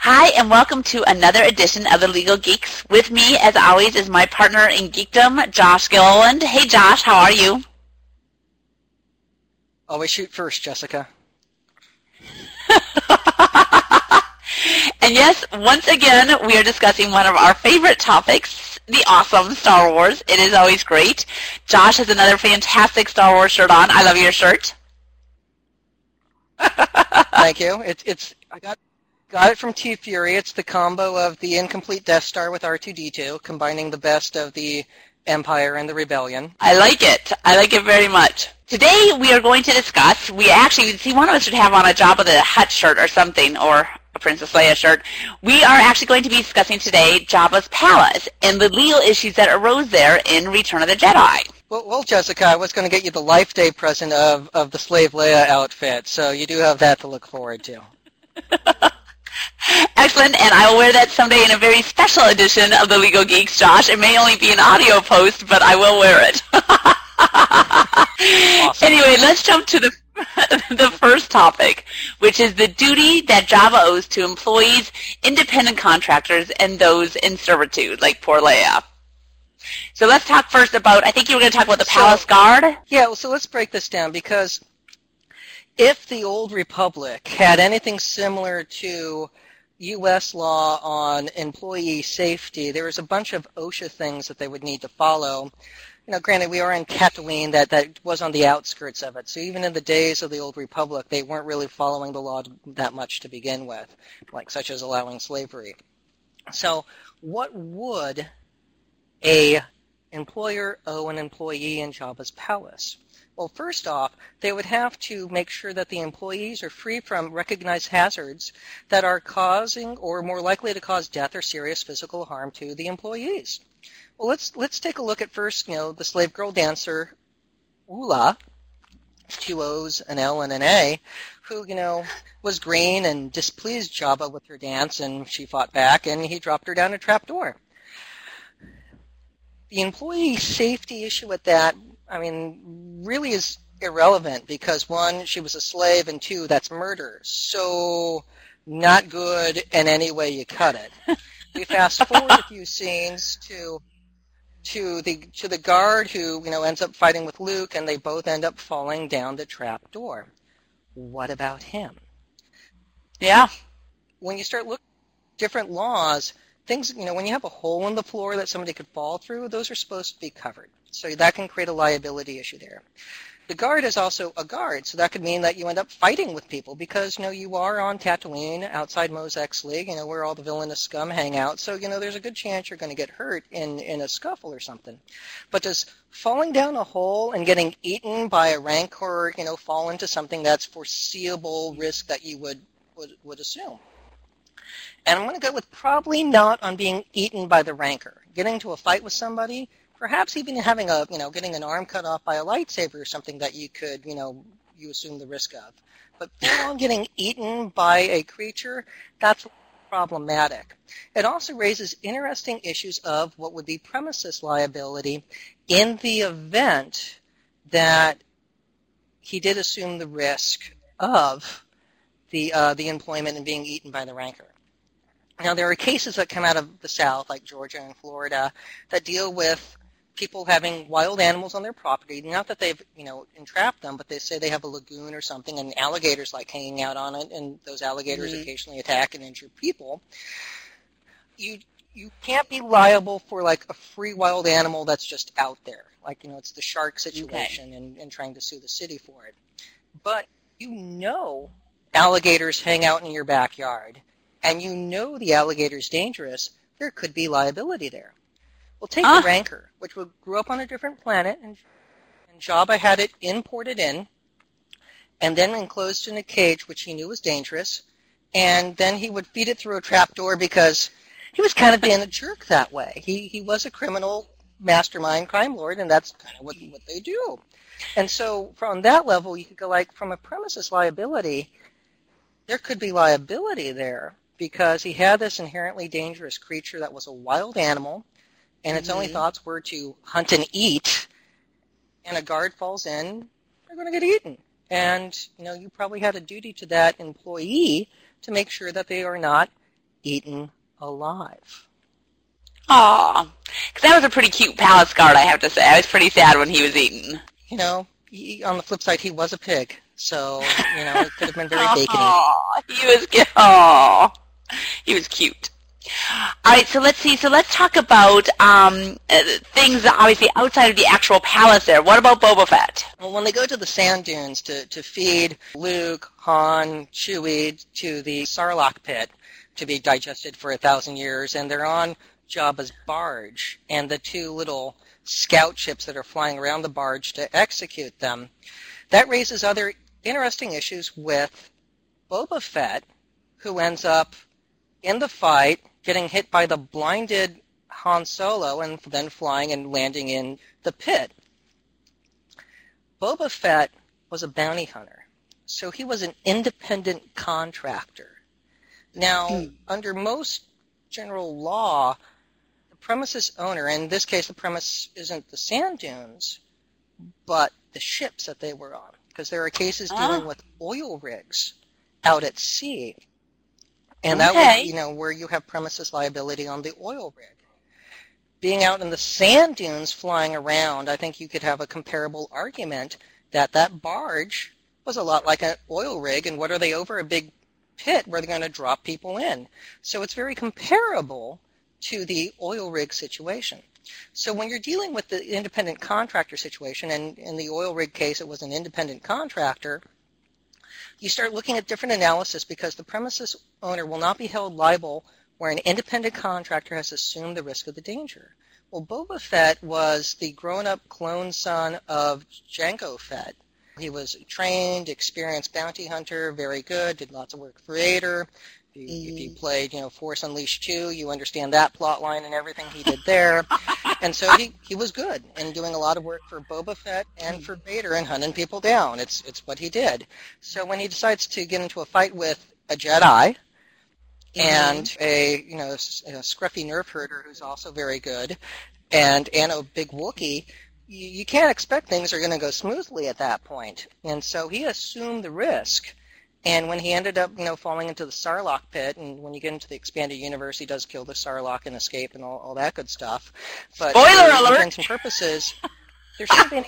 Hi, and welcome to another edition of the Legal Geeks. With me, as always, is my partner in geekdom, Josh Gilliland. Hey, Josh, how are you? Always shoot first, Jessica. And yes, once again, we are discussing one of our favorite topics, the awesome Star Wars. It is always great. Josh has another fantastic Star Wars shirt on. I love your shirt. Thank you. I got it from T-Fury. It's the combo of the incomplete Death Star with R2-D2, combining the best of the Empire and the Rebellion. I like it. I like it very much. Today we are going to discuss, one of us should have on a Jabba the Hutt shirt or something, or a Princess Leia shirt. We are actually going to be discussing today Jabba's palace and the legal issues that arose there in Return of the Jedi. Well, Jessica, I was going to get you the Life Day present of the Slave Leia outfit, so you do have that to look forward to. Excellent, and I will wear that someday in a very special edition of the Legal Geeks, Josh. It may only be an audio post, but I will wear it. Awesome. Anyway, let's jump to the first topic, which is the duty that Jabba owes to employees, independent contractors, and those in servitude, like poor Leia. So let's talk first about, I think you were going to talk about the Palace Guard? Yeah, so let's break this down, because if the Old Republic had anything similar to U.S. law on employee safety, there was a bunch of OSHA things that they would need to follow. You know, granted, we are in Tatooine, that was on the outskirts of it. So even in the days of the Old Republic, they weren't really following the law that much to begin with, like such as allowing slavery. So what would a employer owe an employee in Jabba's palace? Well, first off, they would have to make sure that the employees are free from recognized hazards that are causing or more likely to cause death or serious physical harm to the employees. Well, let's take a look at first, the slave girl dancer, Oola, 2 O's, an L, and an A, who, was green and displeased Jabba with her dance, and she fought back, and he dropped her down a trapdoor. The employee safety issue with that, really is irrelevant because, one, she was a slave, and two, that's murder. So not good in any way you cut it. We fast forward a few scenes to the guard who, ends up fighting with Luke, and they both end up falling down the trap door. What about him? Yeah. When you start looking at different laws, things, when you have a hole in the floor that somebody could fall through, those are supposed to be covered. So that can create a liability issue there. The guard is also a guard, so that could mean that you end up fighting with people because, you are on Tatooine, outside Mos Eisley, where all the villainous scum hang out. So, there's a good chance you're going to get hurt in a scuffle or something. But does falling down a hole and getting eaten by a rancor, fall into something that's foreseeable risk that you would assume? And I'm going to go with probably not on being eaten by the rancor. Getting into a fight with somebody, perhaps even having getting an arm cut off by a lightsaber or something that you could, you assume the risk of. But full on getting eaten by a creature, that's problematic. It also raises interesting issues of what would be premises liability in the event that he did assume the risk of the employment and being eaten by the rancor. Now, there are cases that come out of the South, like Georgia and Florida, that deal with people having wild animals on their property. Not that they've, entrapped them, but they say they have a lagoon or something, and alligators like hanging out on it, and those alligators occasionally attack and injure people. You can't be liable for, like, a free wild animal that's just out there. Like, it's the shark situation and trying to sue the city for it. But alligators hang out in your backyard, and the alligator's dangerous, there could be liability there. Well, take the rancor, which grew up on a different planet, and Jabba had it imported in, and then enclosed in a cage, which he knew was dangerous, and then he would feed it through a trapdoor because he was kind of being a jerk that way. He was a criminal mastermind crime lord, and that's kind of what they do. And so from that level, you could go, like, from a premises liability, there could be liability there because he had this inherently dangerous creature that was a wild animal, and its only thoughts were to hunt and eat, and a guard falls in, they're going to get eaten. And, you probably had a duty to that employee to make sure that they are not eaten alive. Aw, because that was a pretty cute palace guard, I have to say. I was pretty sad when he was eaten. On the flip side, he was a pig, so, it could have been very bacony. Aw, he was cute. All right, so let's see. So let's talk about things obviously outside of the actual palace there. What about Boba Fett? Well, when they go to the sand dunes to feed Luke, Han, Chewie to the Sarlacc pit to be digested for 1,000 years, and they're on Jabba's barge and the two little scout ships that are flying around the barge to execute them, that raises other interesting issues with Boba Fett, who ends up in the fight getting hit by the blinded Han Solo and then flying and landing in the pit. Boba Fett was a bounty hunter, so he was an independent contractor. Now, under most general law, the premises owner, in this case the premise isn't the sand dunes, but the ships that they were on, because there are cases dealing with oil rigs out at sea. And that was, where you have premises liability on the oil rig. Being out in the sand dunes flying around, I think you could have a comparable argument that that barge was a lot like an oil rig, and what are they over? A big pit where they're going to drop people in. So it's very comparable to the oil rig situation. So when you're dealing with the independent contractor situation, and in the oil rig case it was an independent contractor, you start looking at different analysis because the premises owner will not be held liable where an independent contractor has assumed the risk of the danger. Well, Boba Fett was the grown-up clone son of Jango Fett. He was a trained, experienced bounty hunter, very good, did lots of work for Vader. If you played, Force Unleashed 2, you understand that plot line and everything he did there. And so he was good in doing a lot of work for Boba Fett and for Vader and hunting people down. It's what he did. So when he decides to get into a fight with a Jedi and a scruffy nerf herder who's also very good and a big Wookiee, you can't expect things are going to go smoothly at that point. And so he assumed the risk. And when he ended up, falling into the Sarlacc pit, and when you get into the expanded universe, he does kill the Sarlacc and escape and all that good stuff. But spoiler alert! For intents and purposes, there shouldn't be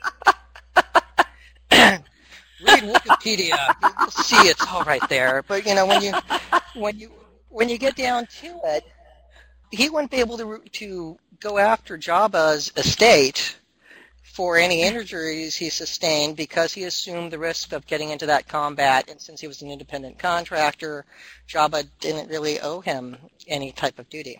any... Read Wikipedia. You'll see it's all right there. But when you get down to it, he wouldn't be able to go after Jabba's estate for any injuries he sustained because he assumed the risk of getting into that combat, and since he was an independent contractor, Jabba didn't really owe him any type of duty.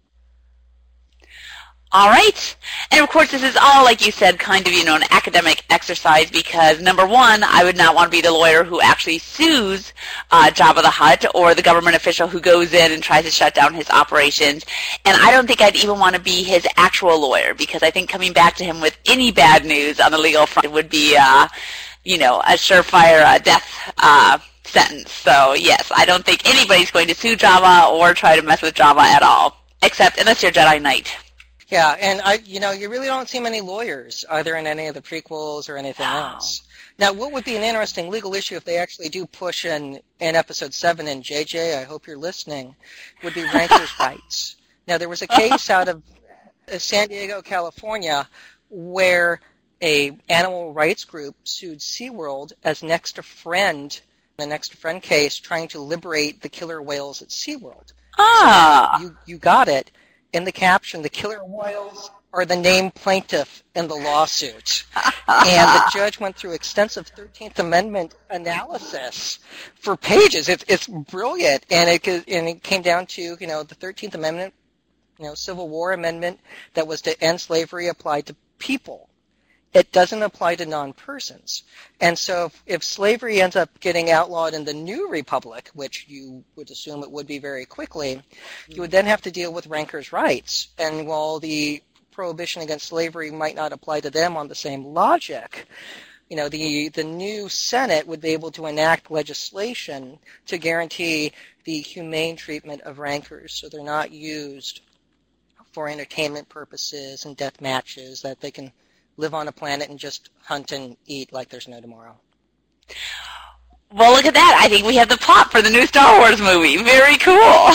All right. And of course, this is all, like you said, kind of, an academic exercise because, number one, I would not want to be the lawyer who actually sues Jabba the Hutt or the government official who goes in and tries to shut down his operations. And I don't think I'd even want to be his actual lawyer because I think coming back to him with any bad news on the legal front would be, a surefire death sentence. So, yes, I don't think anybody's going to sue Jabba or try to mess with Jabba at all, except unless you're Jedi Knight. Yeah, and you really don't see many lawyers either in any of the prequels or anything else. Now, what would be an interesting legal issue if they actually do push in Episode 7, and JJ, I hope you're listening, would be rankers' rights. Now, there was a case out of San Diego, California, where a animal rights group sued SeaWorld as next to friend, the next to friend case, trying to liberate the killer whales at SeaWorld. So you got it. In the caption, the killer whales are the named plaintiff in the lawsuit. And the judge went through extensive 13th Amendment analysis for pages. It's brilliant. And it came down to, the 13th Amendment, Civil War Amendment that was to end slavery applied to people. It doesn't apply to non-persons. And so if slavery ends up getting outlawed in the new republic, which you would assume it would be very quickly, you would then have to deal with rankers' rights. And while the prohibition against slavery might not apply to them on the same logic, the new Senate would be able to enact legislation to guarantee the humane treatment of rankers so they're not used for entertainment purposes and death matches, that they can live on a planet and just hunt and eat like there's no tomorrow. Well, look at that. I think we have the plot for the new Star Wars movie. Very cool.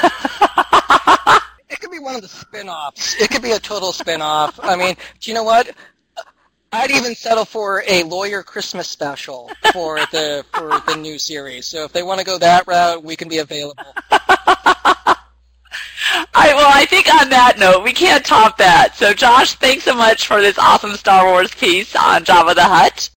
It could be one of the spin-offs. It could be a total spin-off. I mean, do you know what? I'd even settle for a lawyer Christmas special for the new series. So if they want to go that route, we can be available. I think on that note, we can't top that. So, Josh, thanks so much for this awesome Star Wars piece on Jabba the Hutt.